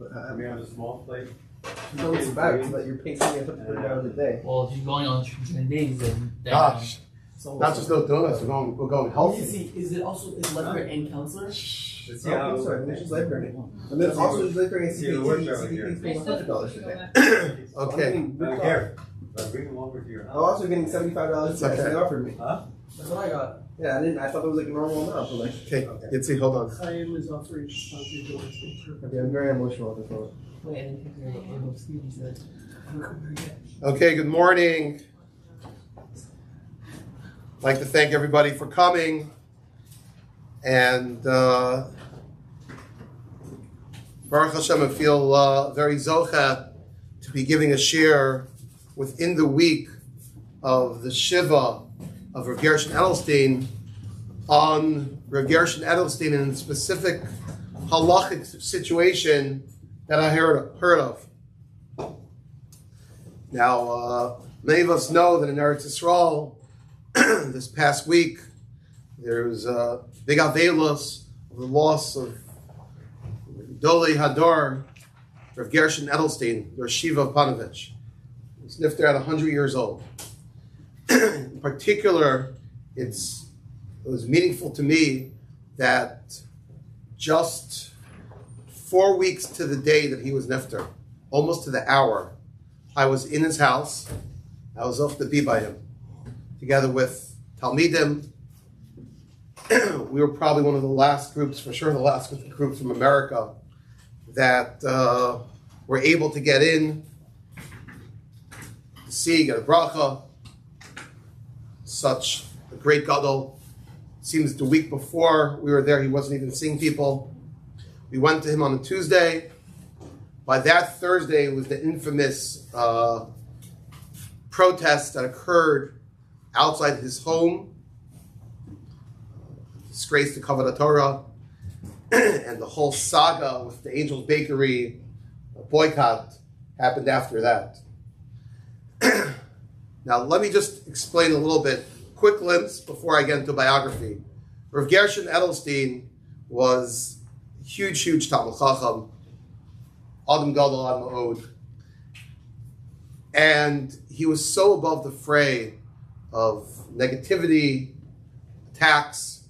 I mean, on a small plate. No, it's about it, but you're pacing it up to down the day. Well, if you're going on 20 days, then Gosh, So not just no donuts. We're going healthy. Is it also lifeguard and counselor? Let's Yeah, I'm sorry. Which is lifeguard. And then also is lifeguard and CPT. CPT is paying $100 today. Okay. Here, bring them over here. I'm also getting $75 cash they offered me. Huh? That's what I got. Yeah, I thought it was like a normal amount, but like. Okay. Yitzi, hold on. Chaim is offering sponsor donation. Okay, I'm very emotional at this moment. wait, I didn't hear your name. Stevie said. Okay. Good morning. I'd like to thank everybody for coming, and Baruch Hashem, I feel very zocha to be giving a share within the week of the Shiva of Rav Gershon Edelstein on Rav Gershon Edelstein in a specific halachic situation that I heard of. Now, many of us know that in Eretz Yisrael, this past week, there was a big avelos of the loss of Doli Hador, Rav Gershon Edelstein, Rav Shiva Panovich. He was nifter at 100 years old. In particular, it was meaningful to me that just 4 weeks to the day that he was nifter, almost to the hour, I was in his house. I was off to be by him, together with Talmidim. We were probably one of the last groups, for sure the last group from America, that were able to get in, to see, get a bracha. Such a great gadol. Seems the week before we were there, he wasn't even seeing people. We went to him on a Tuesday. By that Thursday, it was the infamous protest that occurred outside his home, disgrace to Kavod Torah, and the whole saga with the Angel's Bakery boycott happened after that. Now, let me just explain a little bit, quick glimpse before I get into biography. Rav Gershon Edelstein was a huge, huge Talmid Chacham, Adam Gadol Ad Ma'od, and he was so above the fray of negativity, attacks,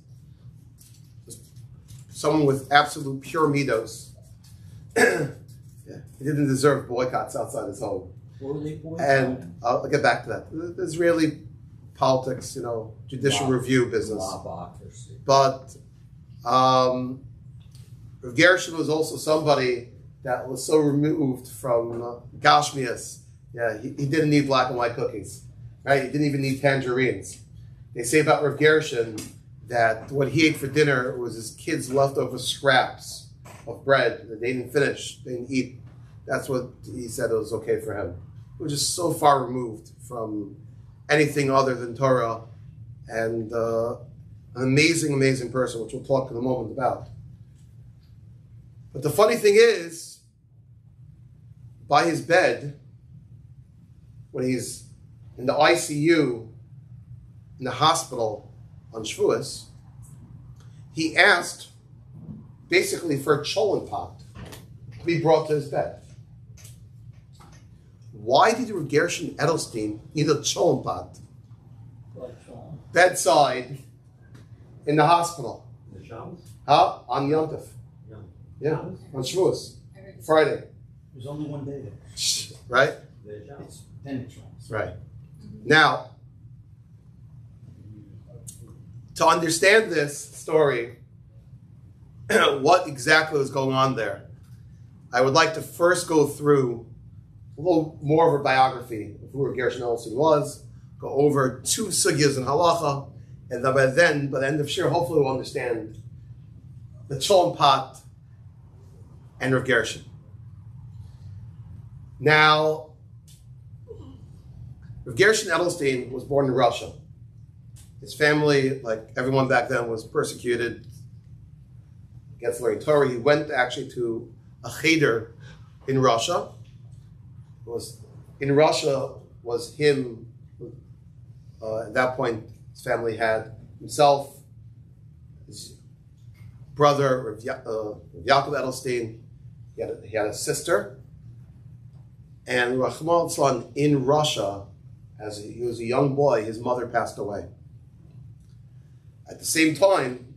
someone with absolute pure midos. Yeah, he didn't deserve boycotts outside his home. And I'll get back to that. The Israeli politics, judicial review business. But Rav Gershon was also somebody that was so removed from Gashmias. Yeah, he didn't need black and white cookies, right? He didn't even need tangerines. They say about Rav Gershon that what he ate for dinner was his kids' leftover scraps of bread that they didn't finish, they didn't eat. That's what he said it was okay for him. He was just so far removed from anything other than Torah, and an amazing, amazing person, which we'll talk in a moment about. But the funny thing is, by his bed, when he's in the ICU in the hospital on Shavuos, he asked basically for a cholent pot to be brought to his bed. Why did Rav Gershon Edelstein need a cholent pot bedside in the hospital? The Shabbos? On Yom Tov. Yeah, on Shavuos, Friday. There's only one day there. Right? It's 10 Shabbos. Right. Now, to understand this story, what exactly was going on there, I would like to first go through a little more of a biography of who Rav Gershon Edelstein was, go over 2 sugyas in halacha, and then by the end of Shir, hopefully we'll understand the cholent pot and Rav Gershon. Now, Rav Gershon Edelstein was born in Russia. His family, like everyone back then, was persecuted against learning Torah. He went actually to a cheder in Russia. In Russia was him, at that point, his family had himself, his brother, Yaakov Edelstein, He had a sister, and Rahman al-Islam in Russia, as he was a young boy, his mother passed away. At the same time,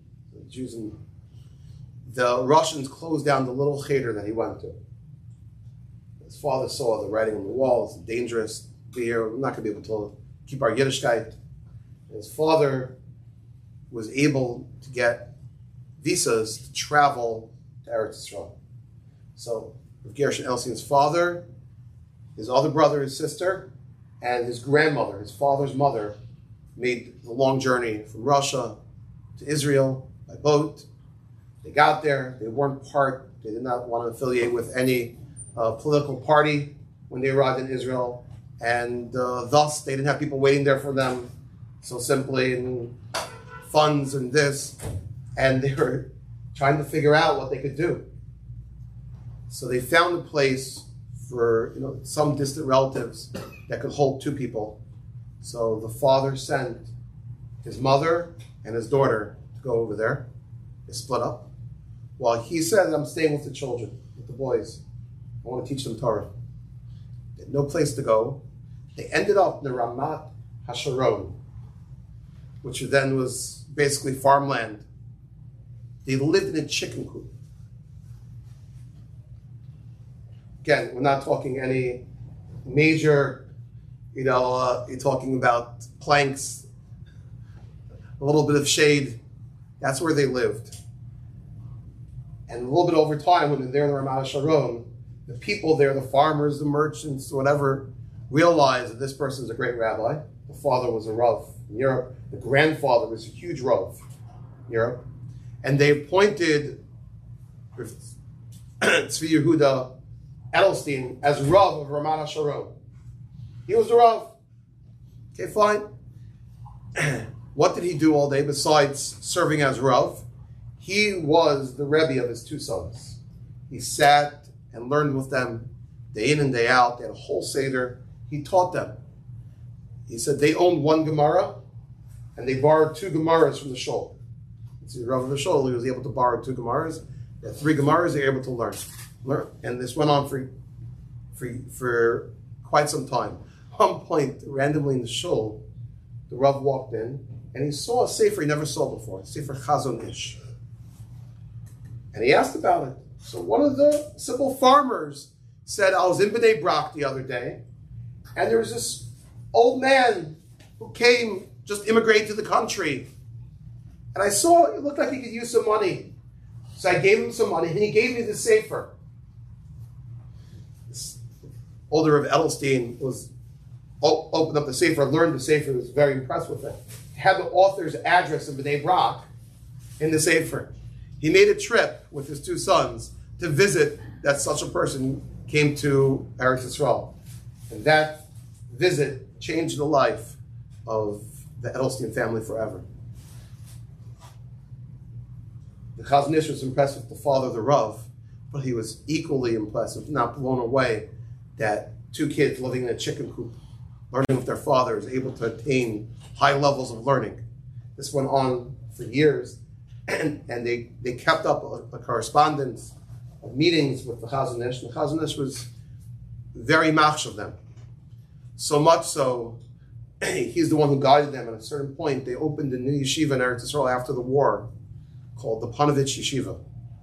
the Russians closed down the little cheder that he went to. His father saw the writing on the wall. It's dangerous. We're not going to be able to keep our Yiddishkeit. His father was able to get visas to travel to Eretz Yisrael. So, Rav Gershon Elson's father, his other brother, his sister, and his grandmother, his father's mother, made the long journey from Russia to Israel by boat. They got there. They did not want to affiliate with any political party when they arrived in Israel. And thus, they didn't have people waiting there for them so simply, and funds and this. And they were trying to figure out what they could do. So they found a place for some distant relatives that could hold two people. So the father sent his mother and his daughter to go over there. They split up. While he said, I'm staying with the children, with the boys. I want to teach them Torah. They had no place to go. They ended up in the Ramat HaSharon, which then was basically farmland. They lived in a chicken coop. Again, we're not talking any major, you're talking about planks, a little bit of shade. That's where they lived. And a little bit over time, when they're in the Ramat HaSharon, the people there, the farmers, the merchants, whatever, realized that this person's a great rabbi. The father was a Rav in Europe. The grandfather was a huge Rav in Europe. And they appointed Tzvi Yehuda Edelstein as Rav of Ramat HaSharon. He was the Rav. Okay, fine. What did he do all day besides serving as Rav? He was the Rebbe of his two sons. He sat and learned with them day in and day out. They had a whole Seder. He taught them. He said they owned one Gemara and they borrowed two Gemaras from the Shul. It's the Rav of the Shul. He was able to borrow two Gemaras. They had three Gemaras. They were able to learn. And this went on for quite some time. At one point, randomly in the Shul, the Rav walked in and he saw a sefer he never saw before, a sefer Chazon Ish. And he asked about it. So one of the simple farmers said, I was in Bnei Brak the other day, and there was this old man who came, just immigrated to the country. And I saw it looked like he could use some money. So I gave him some money, and he gave me the sefer. This older of Edelstein opened up the sefer, learned the sefer, was very impressed with it. Had the author's address in Bnei Brak in the sefer. He made a trip with his two sons to visit that such a person came to Eretz Yisrael. And that visit changed the life of the Edelstein family forever. The Chazon Ish was impressed with the father, the Rav, but he was equally impressed, if not blown away, that two kids living in a chicken coop, learning with their father, is able to attain high levels of learning. This went on for years. And they kept up a correspondence of meetings with the Chazon Ish. And the Chazon Ish was very machsh of them. So much so, he's the one who guided them. At a certain point, they opened a new yeshiva in Eretz Yisrael after the war called the Panovich Yeshiva.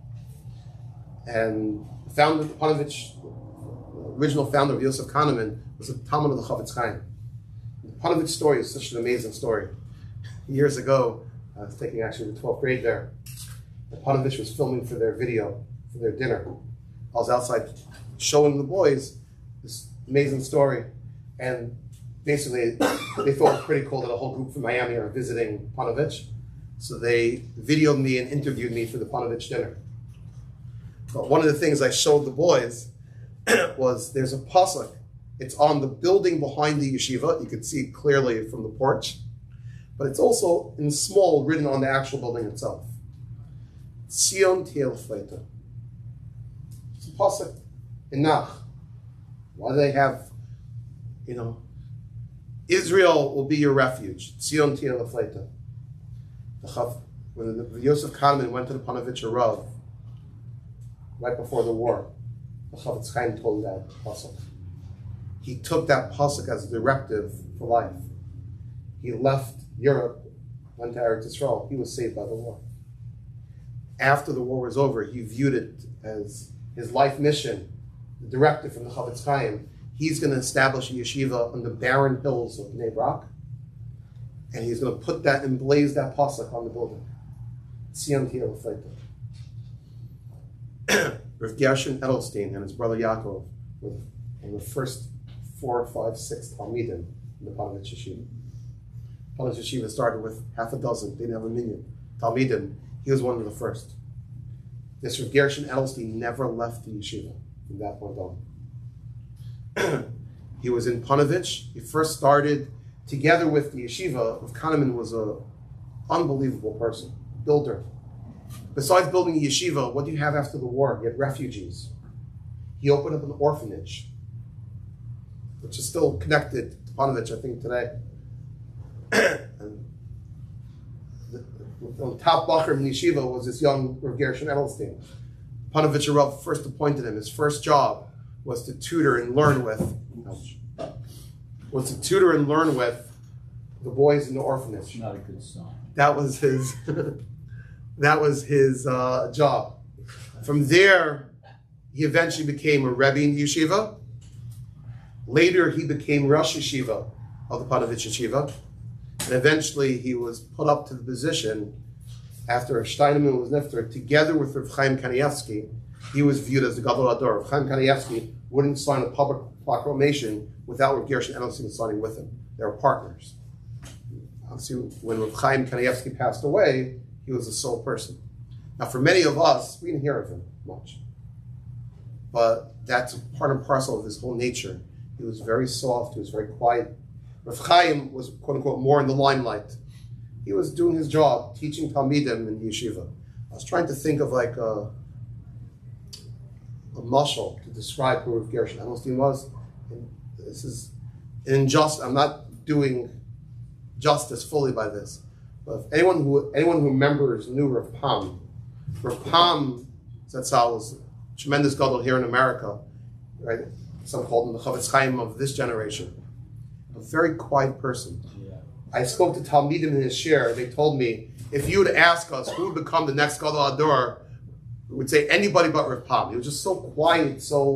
And the founder of the Panovich, the original founder of Yosef Kahneman, was a Talmud of the Chofetz Chaim. The Panovich story is such an amazing story. Years ago, I was taking actually the 12th grade there. The Panovich was filming for their video, for their dinner. I was outside showing the boys this amazing story. And basically, they thought it was pretty cool that a whole group from Miami are visiting Panovich. So they videoed me and interviewed me for the Panovich dinner. But one of the things I showed the boys was there's a pasuk. It's on the building behind the yeshiva. You could see it clearly from the porch. But it's also in small written on the actual building itself. Tzion Tiel Fleita. It's a pasuk in Nach. Why do they have, Israel will be your refuge. Tzion Tiel Fleita. When Yosef Kahneman went to the Panovich Rav right before the war, the Chavetz Chaim told that pasuk. He took that pasuk as a directive for life. He left Europe, went to Eretz Yisrael. He was saved by the war. After the war was over, he viewed it as his life mission, the directive from the Chavetz Chaim. He's going to establish a yeshiva on the barren hills of Bnei Brak, and he's going to put that and blaze that pasuk on the building. Siyamti Elafeita. Rav Gershon Edelstein and his brother Yaakov were one of the first 4, 5, 6 Talmidim in the Panovich Yeshiva. Panovich Yeshiva started with half a dozen, they didn't have a million Talmidim. He was one of the first. This Rav Gershon Edelstein never left the yeshiva from that point on. He was in Panovich. He first started together with the yeshiva. Rav Kahneman was an unbelievable person, builder. Besides building a yeshiva, what do you have after the war? You had refugees. He opened up an orphanage, which is still connected to Panovich, I think, today. And the top bacher in the yeshiva was this young Rav Gershon Edelstein. Panovich Rav first appointed him. His first job was to tutor and learn with, the boys in the orphanage. Not a good sign. That was his. That was his job. From there, he eventually became a rebbe in the yeshiva. Later, he became Rosh Yeshiva of the Panovich Yeshiva. And eventually, he was put up to the position after Rav Steinemann was nifter, together with Rav Chaim Kanievsky. He was viewed as the Gadol Ador. Rav Chaim Kanievsky wouldn't sign a public proclamation without Rav Gershon Edelstein signing with him. They were partners. Obviously, when Rav Chaim Kanievsky passed away, he was the sole person. Now, for many of us, we didn't hear of him much. But that's part and parcel of his whole nature. He was very soft, he was very quiet. Rav Chaim was, quote unquote, more in the limelight. He was doing his job, teaching Talmidim in the yeshiva. I was trying to think of like a mashal to describe who Rav Gershon Edelstein was. And this is injustice. I'm not doing justice fully by this. But if anyone who remembers knew Rav Pam Zatzal was a tremendous gadol here in America, right? Some called him the Chavetz Chaim of this generation. A very quiet person. Yeah. I spoke to Talmidim in his share. They told me, if you would ask us who would become the next Gadol Ador, we would say anybody but Rav Pam. He was just so quiet,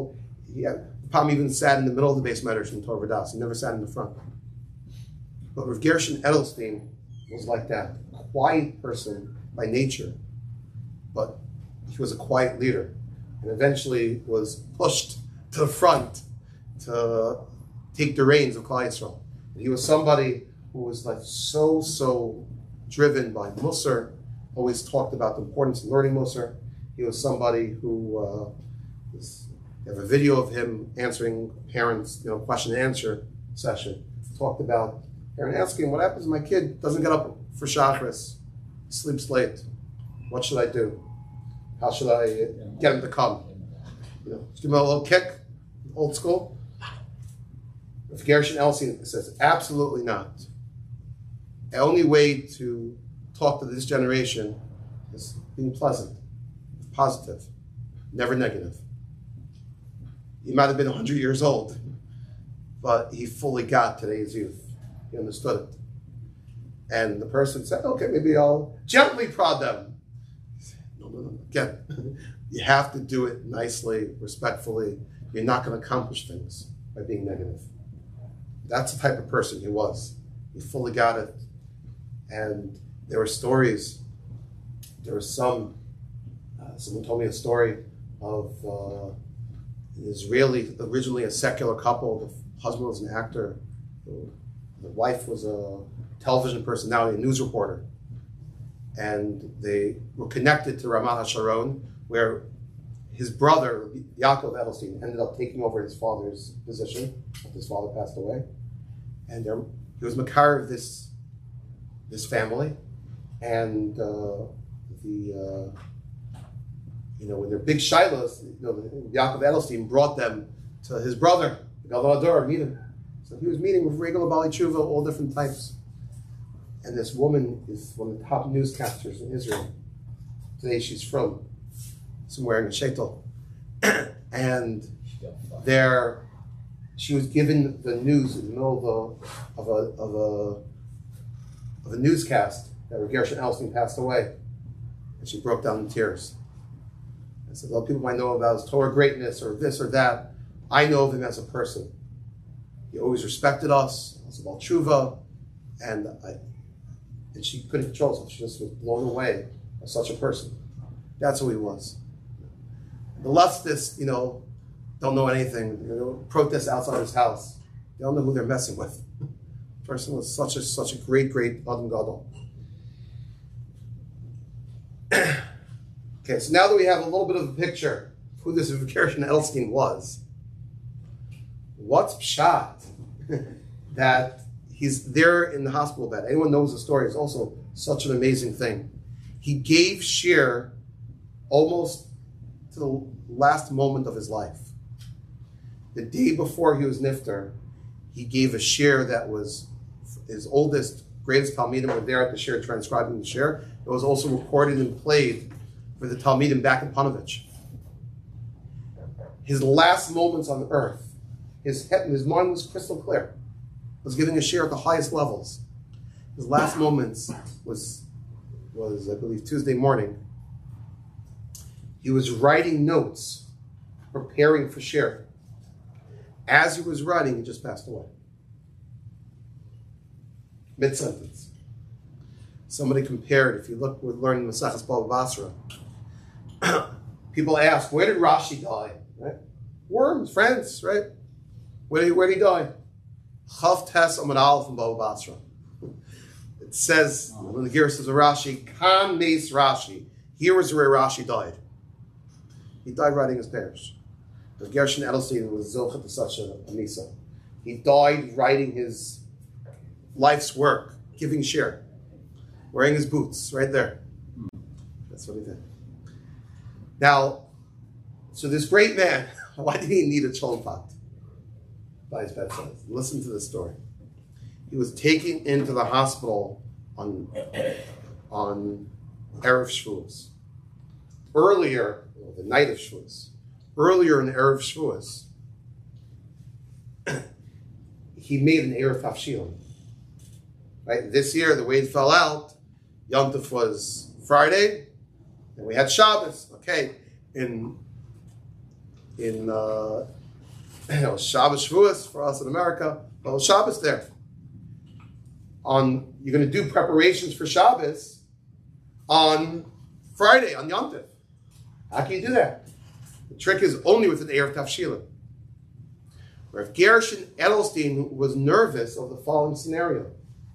Pam even sat in the middle of the base medrash in Torah Das. He never sat in the front. But Rav Gershon Edelstein was like that. A quiet person by nature. But he was a quiet leader. And eventually was pushed to the front to take the reins of Klal Yisrael. And he was somebody who was like so driven by Musar, always talked about the importance of learning Musar. He was somebody who, you have a video of him answering parents, question and answer session. Talked about parent asking, what happens if my kid doesn't get up for Shachris, sleeps late? What should I do? How should I get him to come? Just give him a little kick, old school. If Gershon Edelstein says, absolutely not. The only way to talk to this generation is being pleasant, positive, never negative. He might have been 100 years old, but he fully got today's youth. He understood it. And the person said, okay, maybe I'll gently prod them. No. Again, you have to do it nicely, respectfully. You're not going to accomplish things by being negative. That's the type of person he was. He fully got it. And there were stories. There was someone told me a story of an Israeli, originally a secular couple. The husband was an actor. The wife was a television personality, a news reporter. And they were connected to Ramat HaSharon, where his brother, Yaakov Edelstein, ended up taking over his father's position after his father passed away. And he was makar of this family. And when they're big shilas, Yaakov Edelstein brought them to his brother, the Gadol Ador, meet him. So he was meeting with regular Bali Tshuva, all different types. And this woman is one of the top newscasters in Israel. Today she's from somewhere in the Shetel. and she was given the news in the middle of a newscast that Gershon Edelstein passed away, and she broke down in tears. I said, "Well, people might know about his Torah greatness or this or that. I know of him as a person. He always respected us. It was about tshuva, and she couldn't control herself. She just was blown away by such a person. That's who he was." The leftists, don't know anything. Protest outside his house. They don't know who they're messing with. The person was such a great Adam Gadol. Okay, so now that we have a little bit of a picture of who this Gershon Edelstein was, what's pshat that he's there in the hospital bed? Anyone knows the story? It's also such an amazing thing. He gave shir almost to the last moment of his life. The day before he was nifter, he gave a shir that was his oldest, greatest Talmidim were there at the shir transcribing the shir. It was also recorded and played for the Talmidim back in Panovich. His last moments on earth, his mind was crystal clear. He was giving a shir at the highest levels. His last moments was I believe Tuesday morning. He was writing notes, preparing for shir. As he was writing, he just passed away. Mid-sentence. Somebody compared, if you look, we're learning Maseches Bava Basra. People ask, where did Rashi die? Right? Worms, friends, right? Where did he die? Chav Tes Amud Aleph in Bava Basra. It says, when the Ger says of Rashi, Kan Meis Rashi. Here is where Rashi died. He died writing his parish. The Gershon Edelstein was zilchet to such a misa. He died writing his life's work, giving shir, wearing his boots, right there. That's what he did. Now, so this great man, why did he need a cholent pot by his bedside? Listen to this story. He was taken into the hospital on Erev Shavuos. Earlier, the night of Shavuos, earlier in Erev Shavuos, he made an Erev Tafshilin. Right? This year, the way it fell out, Yom Tov was Friday, and we had Shabbos. Okay, in Shabbos Shavuos for us in America, well, Shabbos there. You're going to do preparations for Shabbos on Friday, on Yom Tov. How can you do that? The trick is only with an Erev Tafshilin. Rav Gershon Edelstein was nervous of the following scenario.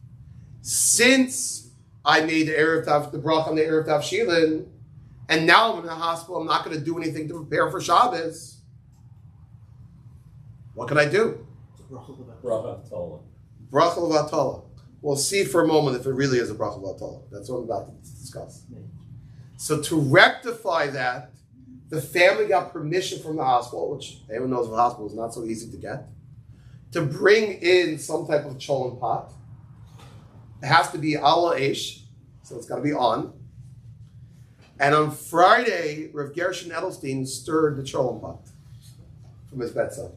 Since I made the brach on the Erev Tafshilin, and now I'm in the hospital, I'm not going to do anything to prepare for Shabbos. What can I do? Bracha Tola. Bracha Vatala. We'll see for a moment if it really is a Bracha Vatala. That's what I'm about to discuss. So to rectify that, the family got permission from the hospital, which everyone knows the hospital is not so easy to get, to bring in some type of cholent pot. It has to be ala esh, so it's got to be on. And on Friday, Rav Gershon Edelstein stirred the cholent pot from his bedside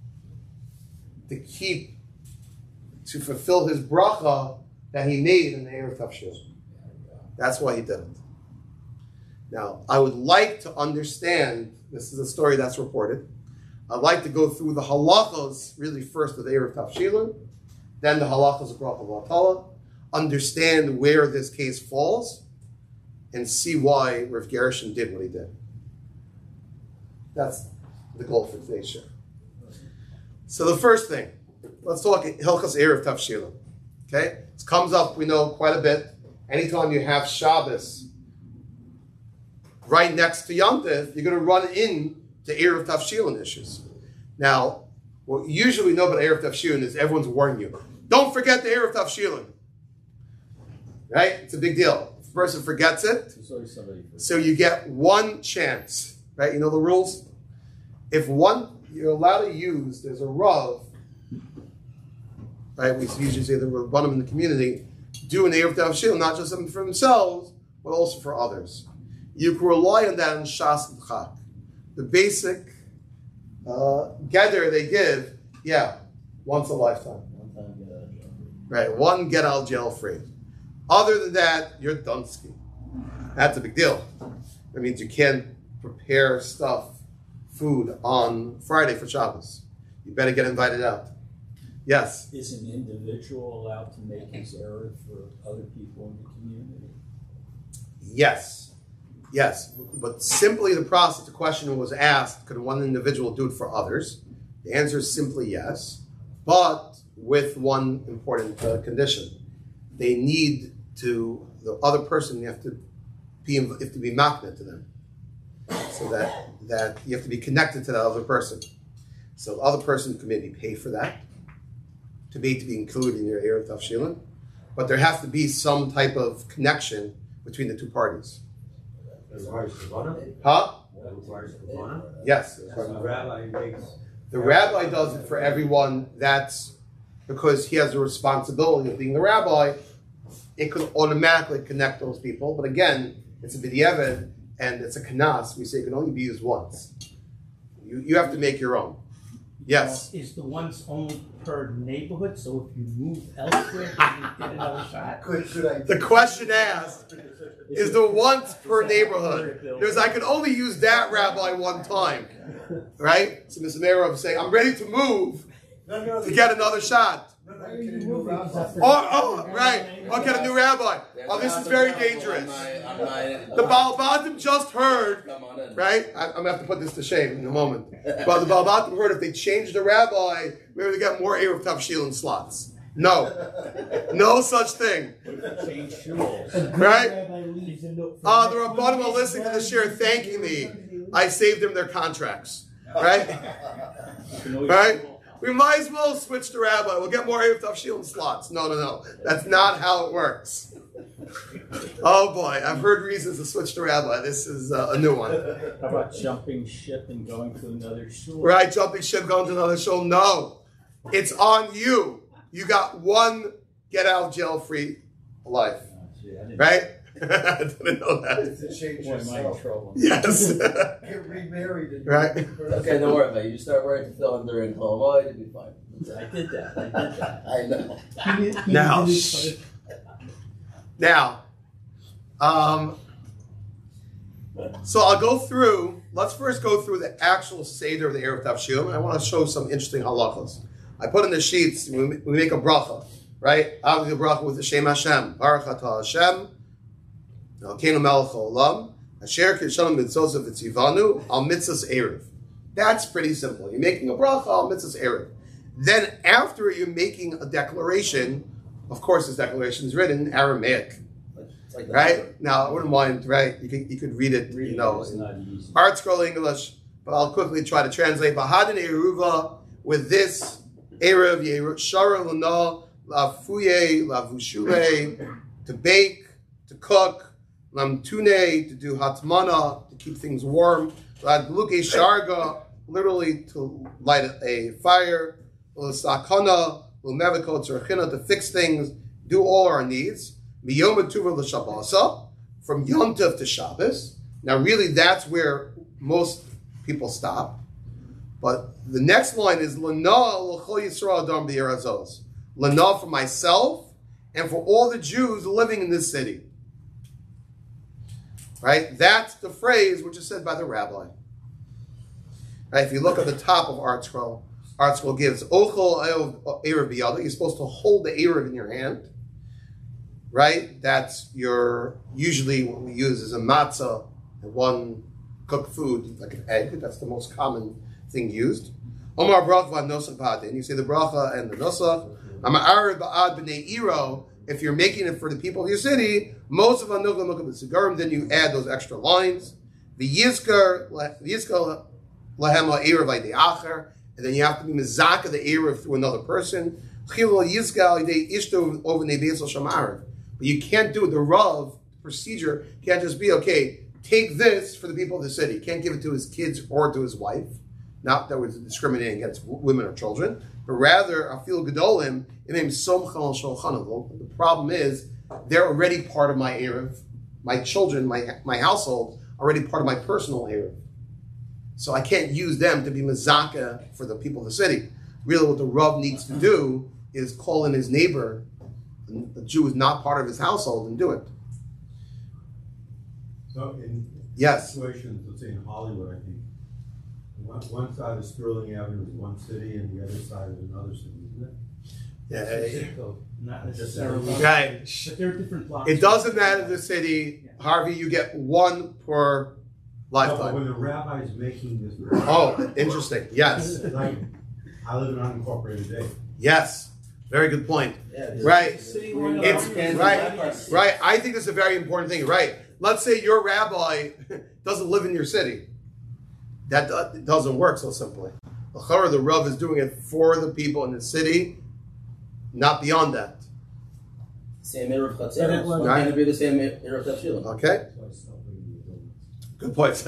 to fulfill his bracha that he made in the Erev Tafshil. That's why he did it. Now, I would like to understand, this is a story that's reported, I'd like to go through the halachos, really first of the Erev Tafshilin, then the halachos of Bracha Vatala, understand where this case falls, and see why Rav Gershon did what he did. That's the goal for today's show. So the first thing, let's talk Hilchos Erev Tafshilin. Okay? This comes up, we know, quite a bit. Anytime you have Shabbos right next to Yom Tov, you're going to run into Erev Tafshilin issues. Now, what you usually know about Erev Tafshilin is everyone's warning you. Don't forget the Erev Tafshilin. Right? It's a big deal. If a person forgets it, so you get one chance. Right? You know the rules? If you're allowed to use, there's a Rav, right? We usually say that we're one of them in the community, do an Erev Tafshilin, not just for themselves, but also for others. You can rely on that in Shas and Chak. The basic Gather they give, once a lifetime. One time get out of jail. Right, one get out of jail free. Other than that, you're dunsky. That's a big deal. That means you can't prepare food on Friday for Shabbos. You better get invited out. Yes? Is an individual allowed to make his error for other people in the community? Yes. But simply the process, the question was asked, could one individual do it for others? The answer is simply yes, but with one important condition. They need to, the other person, you have to be magnet to them. So that you have to be connected to that other person. So the other person can maybe pay for that, to be included in your Erev Tavshilin, but there has to be some type of connection between the two parties. Huh? Yes. The rabbi makes. The rabbi does it for everyone. That's because he has the responsibility of being the rabbi. It could automatically connect those people, but again, it's a b'diavad and it's a kanas. We say it can only be used once. You have to make your own. Yes. Is the ones only per neighborhood? So if you move elsewhere, can you get another shot? The question asked is the once per neighborhood. I could only use that rabbi one time, right? So Mr. Mayor was saying, I'm ready to move to get another shot. Right. I'll get a new rabbi. Oh, this is very dangerous. The Baal Batim just heard, right? I'm going to have to put this to shame in a moment. But the Baal Batim heard if they change the rabbi, maybe they get more Erev Tavshilin slots. No such thing. Right? The Rabbanim are listening to the share thanking me. I saved them their contracts. Right? Right? We might as well switch the rabbi. We'll get more Erev Tavshilin slots. No. That's not how it works. Oh boy, I've heard reasons to switch the rabbi. This is a new one. How about jumping ship and going to another shul? Right, jumping ship, going to another shul. No. It's on you. You got one get out of jail free life. Right? I didn't know that. To change Boy, am I in yourself. trouble. Yes. Get remarried. And Right. Okay, don't worry about it. You start right to fill in during Holomoid, it'll be fine. I did that. I know. Now, so I'll go through, let's first go through the actual Seder of the Erev Tavshilin, and I want to show some interesting halachas. I put in the sheets, we make a bracha, right? Obviously, a bracha with the Shem Hashem. Baruch atah Hashem, Elokeinu melech haolam, asher kishalom mitzvos v'tzivanu, al mitzvos Erev. That's pretty simple. You're making a bracha, al mitzvos Erev. Then after you're making a declaration, of course this declaration is written in Aramaic. Like Right? Now, I wouldn't mind, right? You could read it, Reading you know, is not easy. Art Scroll English, but I'll quickly try to translate. Bahadin Eruva, with this Erev, Shara Luna, La Fuye, La Vushule, to bake, to cook, Lamtune, to do Hatmana, to keep things warm, La Gluke Sharga, literally to light a fire, La Sakana, La Meviko Tzurchina, to fix things, do all our needs. Miyom Tuva l'Shabbasa, from Yom Tov to Shabbos. Now, really, that's where most people stop. But the next line is Lana l'chol Yisrael adam b'yerazos. Lana for myself and for all the Jews living in this city. Right? That's the phrase which is said by the rabbi. Right? If you look at the top of Art Scroll gives Ochol Erev biyada. You're supposed to hold the Erev in your hand. Right? That's usually what we use is a matzah, and one cooked food, like an egg. That's the most common thing used. Omar bracha v'nosach b'adin. You say the bracha and the nosach. Amar ba'ad b'nei iro. If you're making it for the people of your city, most of anugam look at the cigarim, then you add those extra lines. V'yizkar lahem ha'erev v'idei acher. And then you have to be mezaka the erev through another person. Chilo yizkal idei ishto over nebeisol shamarev. But you can't do the Rav procedure. Can't just be, okay, take this for the people of the city. You can't give it to his kids or to his wife. Not that we're discriminating against women or children, but rather, afil gedolim, it means somchal shulchan. The problem is, they're already part of my Erev. My children, my household, are already part of my personal Erev. So I can't use them to be mezaka for the people of the city. Really what the Rav needs to do is call in his neighbor, the Jew is not part of his household, and do it. So in Yes. situations, let's say in Hollywood, I think, one side of Sterling Avenue is one city and the other side is another city, isn't it? Yeah, Zip code, not necessarily. right. But there are different blocks. It doesn't matter the city. Harvey, you get one per No, but lifetime. when the rabbi is making this, Oh, interesting. Yes. like, I live in unincorporated day. Yes. Very good point. Yeah, Right. City line It's around- right. Right. I think that's a very important thing. Right. Let's say your rabbi doesn't live in your city. That doesn't work so simply. The Rav is doing it for the people in the city, not beyond that. Same Erev Chatzar. Right. It's going to be the same Erev Tavshilin. Okay. Good point.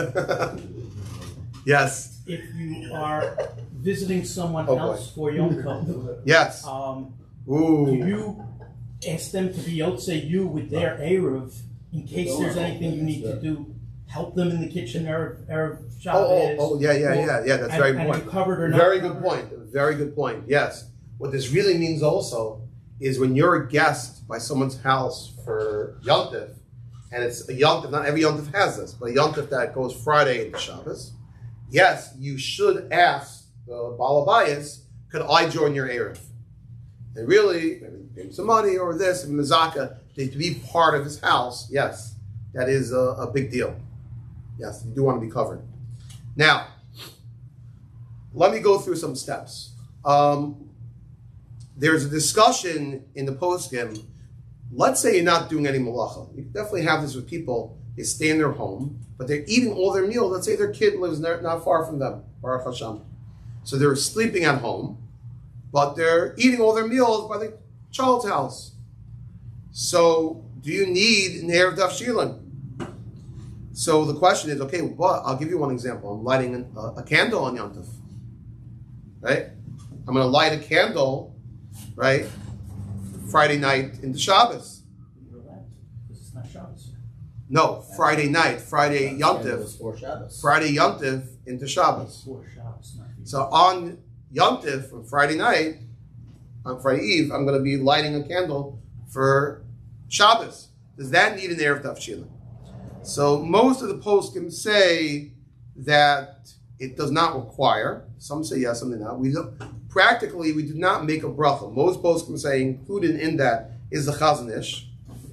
Yes. If you are visiting someone Oh, boy. else for Yom Tov, Yes. do Ooh. you ask them to be Yotzei you with their Erev in case there's anything you need to do? Help them in the kitchen Erev Shabbos. Yeah. That's very and important. you covered or not Very good covered. point. Very good point. Yes. What this really means also is when you're a guest by someone's house for Yom Tov, and it's a Yom Tov, not every Yom Tov has this, but a Yom Tov that goes Friday into Shabbos, yes, you should ask the Baal Habayis, could I join your Erev? And really, maybe give him some money or this, and Mizaka, to be part of his house, yes, that is a big deal. Yes, you do want to be covered. Now, let me go through some steps. There's a discussion in the poskim. Let's say you're not doing any malacha. You definitely have this with people. They stay in their home, but they're eating all their meals. Let's say their kid lives not far from them, Baruch Hashem. So they're sleeping at home, but they're eating all their meals by the child's house. So do you need an Erev Tavshilin? So the question is, okay, well, I'll give you one example. I'm lighting a candle on Yom Tov, right? I'm going to light a candle, right, Friday night into Shabbos. This is not Shabbos. No, Friday night, Friday Yom Tov, For Shabbos. Friday Yom Tov into Shabbos. For Shabbos, not for So on Yom Tov, on Friday night, on Friday Eve, I'm going to be lighting a candle for Shabbos. Does that need an Erev Tavshilin? So most of the poskim say that it does not require. Some say yes, some say not. Practically, we do not make a bracha. Most poskim say included in that is the Chazon Ish.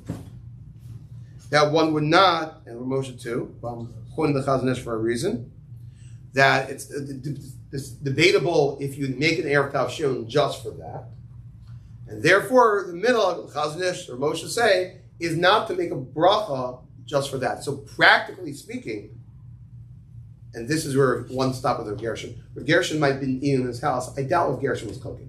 That one would not, and Ramosha too, I'm quoting the Chazon Ish for a reason, that it's debatable if you make an Erev Tavshilin just for that. And therefore, the middle, Chazon Ish or Moshe say, is not to make a bracha just for that. So practically speaking, and this is where one stop with Rav Gershon. Rav Gershon might have been eating in his house. I doubt Rav Gershon was cooking.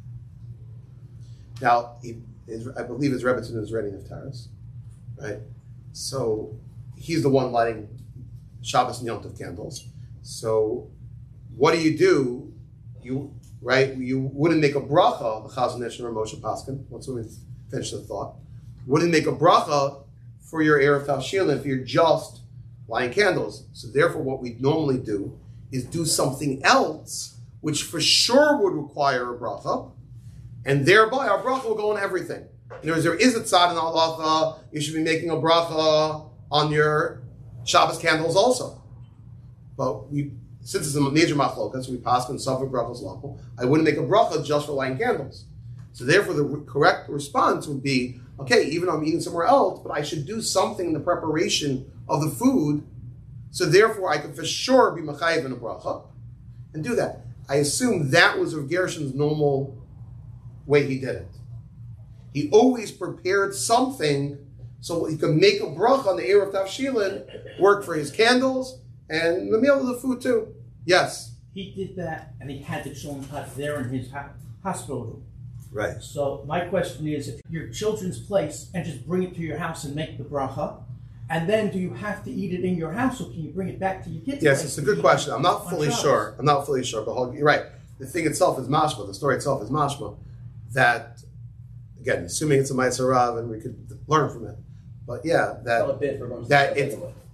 Now, I believe his Rebbetzin is ready in Haftaras, right? So he's the one lighting Shabbos and Yom Tov candles. So what do? You wouldn't make a bracha, the Chazon Ish and Moshe Paskin. Once we finish the thought, wouldn't make a bracha for your Erev Tavshilin if you're just lighting candles. So therefore what we normally do is do something else which for sure would require a bracha, and thereby our bracha will go on everything. In other words, there is a tzad in halacha, you should be making a bracha on your Shabbos candles also. But since it's a major machlokas, we pass on suffer brachos lapo, I wouldn't make a bracha just for lighting candles. So therefore the correct response would be, okay, even though I'm eating somewhere else, but I should do something in the preparation of the food, so therefore I could for sure be mechayev in a bracha, and do that. I assume that was Rav Gershon's normal way he did it. He always prepared something so he could make a bracha on the Erev Tavshilin, work for his candles, and the meal of the food too. Yes? He did that, and he had the children's hut there in his hospital room. Right. So my question is, if your children's place and just bring it to your house and make the bracha, and then do you have to eat it in your house, or can you bring it back to your kids' Yes, place it's a to good eat question. I'm not on fully Shabbos? sure. But you're right. The thing itself is mashma. The story itself is mashma. That, again, assuming it's a Ma'aser Rav and we could learn from it. But yeah, Tell a bit for going to that start it's anyway.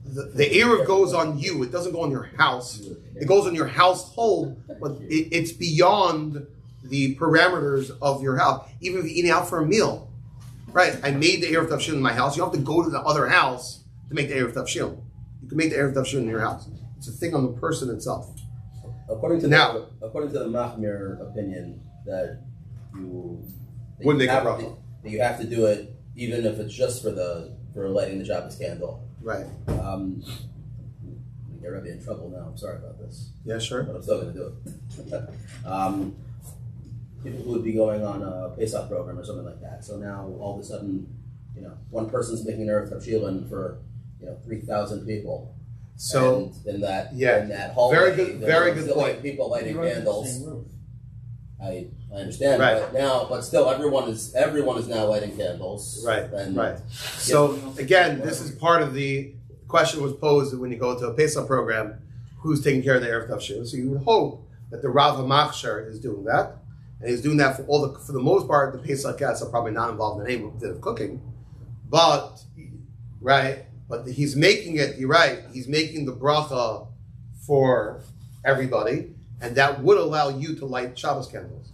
the Eruv goes on you. It doesn't go on your house. It goes on your household, but it's beyond the parameters of your house. Even if you're eating out for a meal, right? I made the Eruv Tavshil in my house. You don't have to go to the other house to make the Eruv Tavshil. You can make the Eruv Tavshil in your house. It's a thing on the person itself. According to Now, the Machmir opinion, that you Wouldn't make a have bracha. that you have to do it even if it's just for lighting the Shabbos candle. Right. I'm gonna get Rebbe in trouble now. I'm sorry about this, Yeah, sure. but I'm still going to do it. People who would be going on a Pesach program or something like that. So now all of a sudden, one person's making an Erev Tavshilin for 3,000 people. So and in that hallway, very good there's still point. people lighting You're under the candles. same roof. I understand, Right. but still, everyone is now lighting candles. Right, And right. So again, this is part of the question was posed when you go to a Pesach program, who's taking care of the Erev Tavshil? So you would hope that the Rav HaMachshir is doing that, and he's doing that for the most part. The Pesach guests are probably not involved in any bit of cooking, but he's making it. You're right. He's making the bracha for everybody, and that would allow you to light Shabbos candles.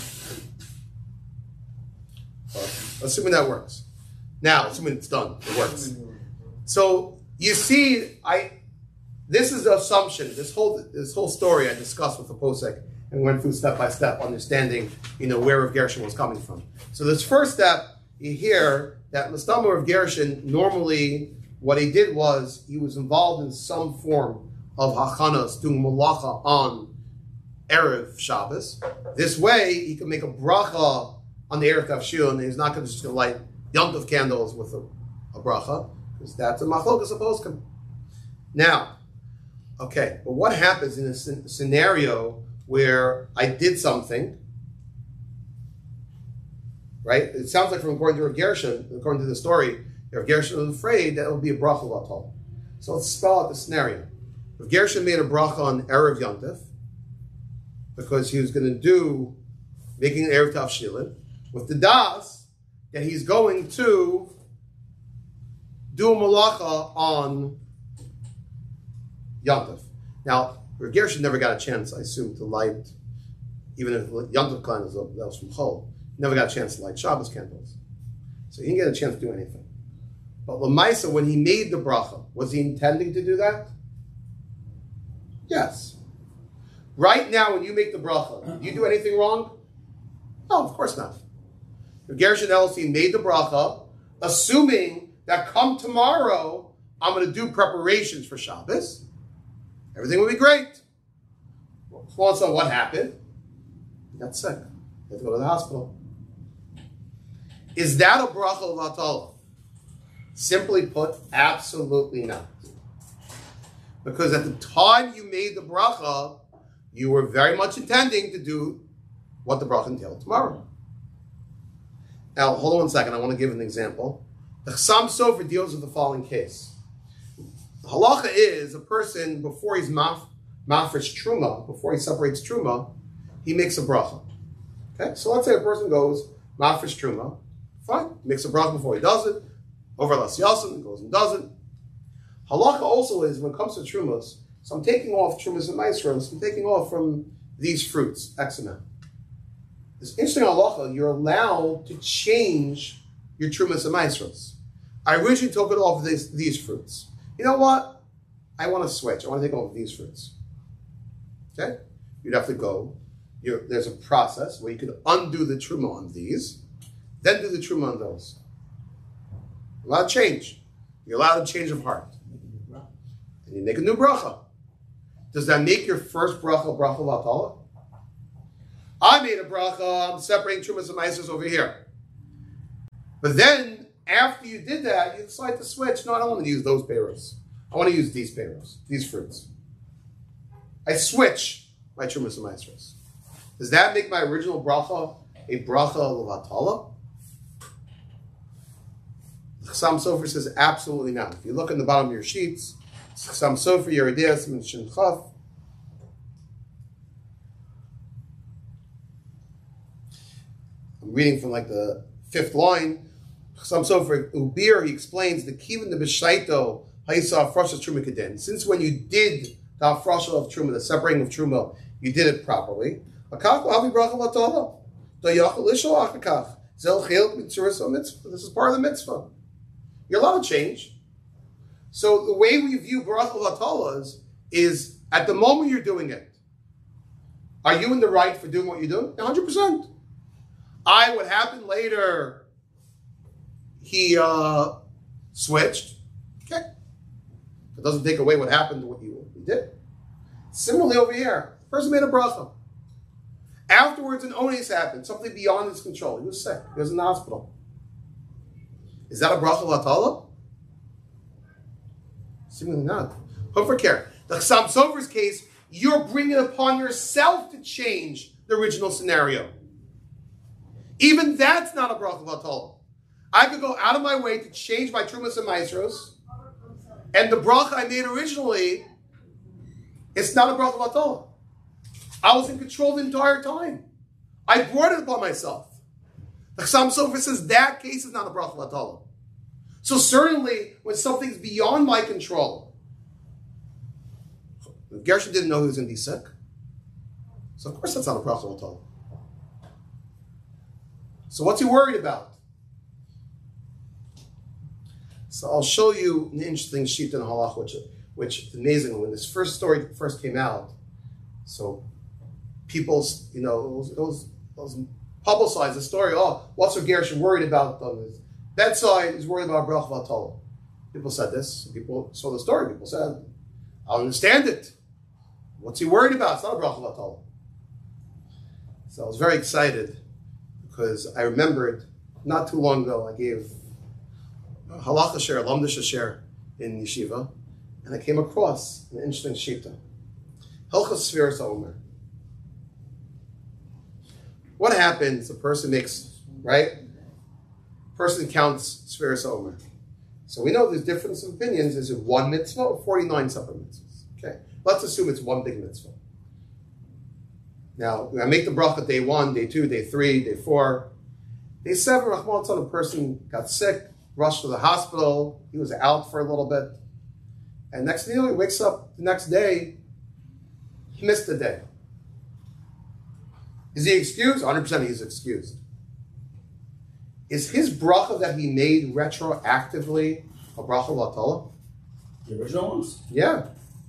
Assuming that works. Now, assuming it's done, it works. So you see, this is the assumption. This whole story I discussed with the posek and went through step by step, understanding where Rav Gershon was coming from. So this first step, you hear that Mastama Rav Gershon normally what he did was he was involved in some form of hachanas, doing malacha on Erev Shabbos. This way, he can make a bracha on the Erev Tavshil, and he's not going to just light Yom Tov candles with a bracha, because that's a machlokas of poskim. Now, okay, but what happens in a scenario where I did something, right? It sounds like from according to Rav Gershon, according to the story, Rav Gershon was afraid that it would be a bracha latol. So let's spell out the scenario. Rav Gershon made a bracha on Erev Yom Tov, because he was going to do making an Erev Tavshilin with the das that he's going to do a malacha on Yom Tov. Now, Rav Gershon never got a chance, I assume, to light, even if Yom Tov candles that was from Chol, never got a chance to light Shabbos candles. So he didn't get a chance to do anything. But Lamaisa, when he made the bracha, was he intending to do that? Yes. Right now, when you make the bracha, do you do anything wrong? No, of course not. Gershon Elstein made the bracha, assuming that come tomorrow, I'm going to do preparations for Shabbos. Everything will be great. Well, so what happened? He got sick. He had to go to the hospital. Is that a bracha of Atala? Simply put, absolutely not. Because at the time you made the bracha, you were very much intending to do what the bracha entailed tomorrow. Now, hold on one second. I want to give an example. The Chassam Sofer deals with the following case. The halacha is a person, before he's mafresh truma, before he separates truma, he makes a bracha. Okay? So let's say a person goes mafresh truma, fine, makes a bracha before he does it, over las yasin, goes and does it. Halacha also is, when it comes to trumas, so I'm taking off trumas and maestros, I'm taking off from these fruits, X amount. It's interesting halacha, you're allowed to change your trumas and maestros. I originally took it off these fruits. You know what? I want to switch. I want to take off these fruits. Okay? You'd have to go. There's a process where you could undo the truma on these, then do the truma on those. You're allowed to change. You're allowed to change of heart. And you make a new bracha. Does that make your first bracha latala? I made a bracha, I'm separating trumas and maestros over here. But then, after you did that, you decide to switch. No, I don't want to use those peiros. I want to use these peiros, these fruits. I switch my trumas and maestros. Does that make my original bracha a bracha latala? Chassam Sofer says absolutely not. If you look in the bottom of your sheets, Chassam Sofer, Yeridea, Siman Shin Chaf. I'm reading from like the 5th line. Chassam Sofer Ubir, he explains the kivin the b'shaito Ha'isa Hafrasha Truma Kedin. Since when you did the Hafrasha of Truma, the separating of Truma, you did it properly. This is part of the mitzvah. You're allowed to change. So the way we view Barach L'Atalas is at the moment you're doing it. Are you in the right for doing what you're doing? 100%. What happened later, he switched. Okay. It doesn't take away what happened to what you did. Similarly over here, the person made a bracha. Afterwards, an ones happened, something beyond his control. He was sick. He was in the hospital. Is that a bracha l'atala? Seemingly not. Hope for care. The Chassam Sofer's case, you're bringing it upon yourself to change the original scenario. Even that's not a bracha l'atala. I could go out of my way to change my trumas and maestros, and the bracha I made originally, it's not a bracha l'atala. I was in control the entire time. I brought it upon myself. The Chassam Sofer says that case is not a bracha l'atala. So certainly, when something's beyond my control, Gershon didn't know he was going to be sick, so of course that's not a bracha l'atala. So what's he worried about? So I'll show you an interesting sheet in halach, which amazing. When this first story first came out, so people, it was publicized the story. Oh, what's Rav Gershon worried about on his bedside? He's worried about bracha l'atala. People said this. People saw the story. People said, "I don't understand it. What's he worried about? It's not a bracha l'atala." So I was very excited because I remembered not too long ago I gave halacha share, lamdisha share in yeshiva, and I came across an interesting shita. Hilchos Sfiras HaOmer. What happens? A person makes, right? Person counts Sfiras HaOmer. So we know there's difference of opinions. Is it one mitzvah or 49 separate mitzvahs? Okay, let's assume it's one big mitzvah. Now, I make the bracha day 1, day 2, day 3, day 4. Day 7, Rahman Tzon, a person got sick, rushed to the hospital, he was out for a little bit. And next thing you know, he wakes up the next day, he missed the day. Is he excused? 100% he's excused. Is his bracha that he made retroactively a bracha l'atala? The original ones? Yeah.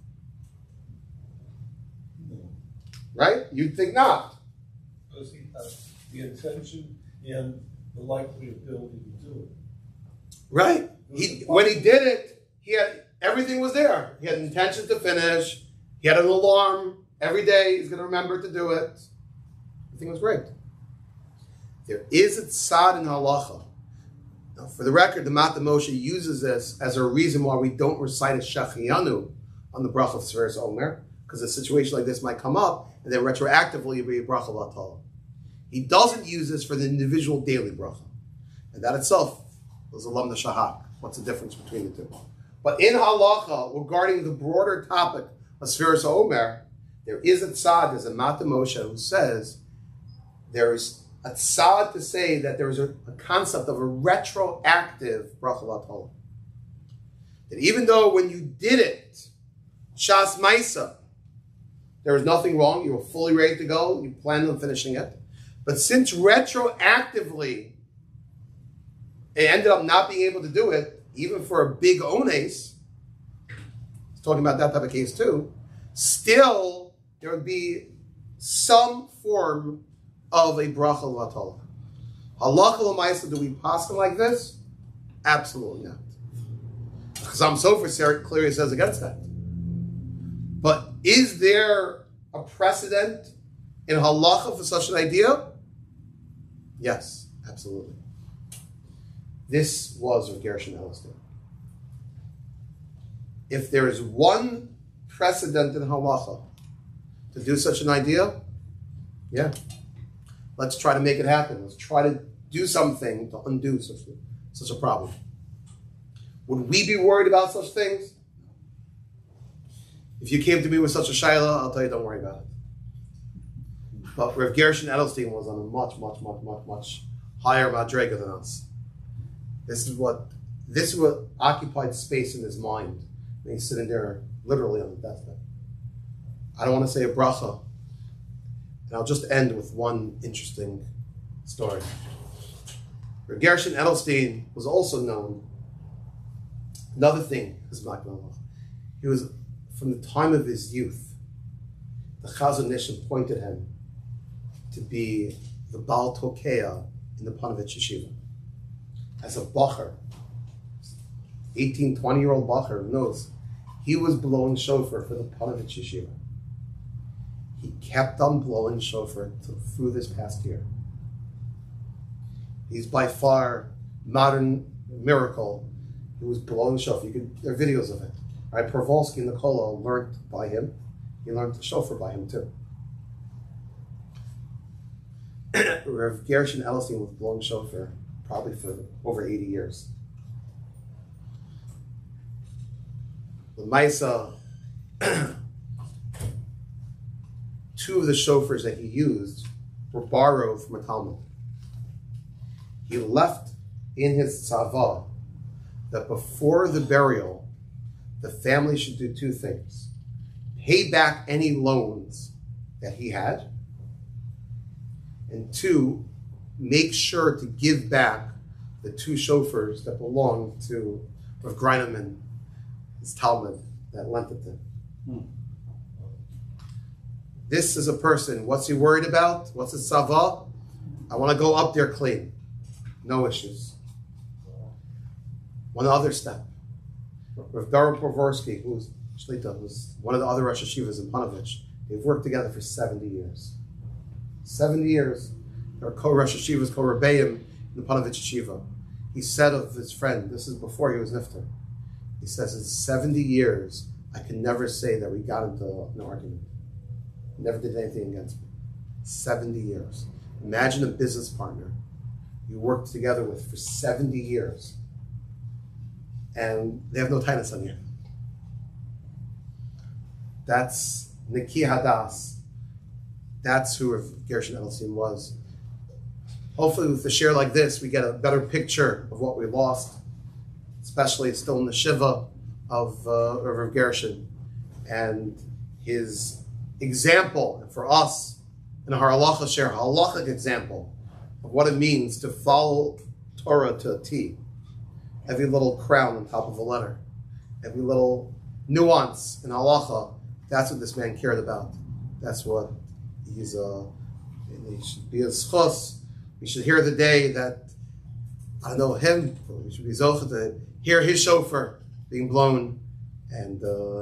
Right? You'd think not. Does he have the intention and the likely ability to do it? Right. When he did it, he had everything was there. He had intention to finish. He had an alarm every day. He's going to remember to do it. Everything was great. There is a tzad in halacha. Now, for the record, the Mata Moshe uses this as a reason why we don't recite a Shachiyanu on the bracha of Sfiras HaOmer, because a situation like this might come up, and then retroactively be a bracha l'atala. He doesn't use this for the individual daily bracha, and that itself was a lamda shahak. What's the difference between the two? But in halacha, regarding the broader topic of Sfiras HaOmer, there is a tzad, there's a Mata Moshe who says there's a tzad to say that there's a concept of a retroactive bracha l'atala. That even though when you did it, Shas Maisa, there was nothing wrong, you were fully ready to go, you planned on finishing it. But since retroactively it ended up not being able to do it, even for a big ones, he's talking about that type of case too, still there would be some form of a bracha l'atala. Halacha l'maisa, do we paskin like this? Absolutely not. Chassam Sofer clearly says against that. But is there a precedent in halacha for such an idea? Yes, absolutely. This was Rav Gershon Elliston. If there is one precedent in halacha to do such an idea, yeah, let's try to make it happen. Let's try to do something to undo such a problem. Would we be worried about such things? If you came to me with such a shayla, I'll tell you, don't worry about it. But Rav Gershon Edelstein was on a much higher madrega than us. This is what occupied space in his mind And he's sitting there literally on the deathbed. I don't want to say a bracha. And I'll just end with one interesting story. Gershon Edelstein was also known. Another thing is Maknallah. He was, from the time of his youth, the Chazon Ish appointed him to be the Baal Tokea in the Panovich Yeshiva. As a bacher, 18, 20-year-old bacher knows, he was blowing shofar for the Panovich Yeshiva. He kept on blowing shofar through this past year. He's by far modern miracle. He was blowing shofar. There are videos of it. Right? Pervolsky and Nicola learned by him. He learned the shofar by him too. Rav Gershon Edelstein was blowing shofar probably for over 80 years. The Maisa, two of the shofars that he used were borrowed from a Talmud. He left in his tzava that before the burial, the family should do two things. Pay back any loans that he had, and two, make sure to give back the two shofars that belonged to Rav Greineman, his Talmud, that lent it to him. This is a person, what's he worried about? What's his tzava? I want to go up there clean. No issues. One other step. Rav Dara Povorsky, who's Shlita, who's one of the other Rosh Hashivas in Panovich, they've worked together for 70 years. 70 years. They're co-Rosh Hashivas, co-Rebbeim in the Panovich Yeshiva. He said of his friend, this is before he was Nifter, he says, in 70 years, I can never say that we got into an argument. He never did anything against me. 70 years. Imagine a business partner you worked together with for 70 years, and they have no tinus on you. That's Niki Hadas. That's who Rav Gershon Edelstein was. Hopefully with a share like this, we get a better picture of what we lost, especially still in the Shiva of Rav Gershon, and his example for us in our halacha share, halachic example of what it means to follow Torah to a T. Every little crown on top of a letter, every little nuance in halacha, that's what this man cared about. That's what he should be a schos. We should hear the day that, I know him, we should be zocheh to hear his shofar being blown, and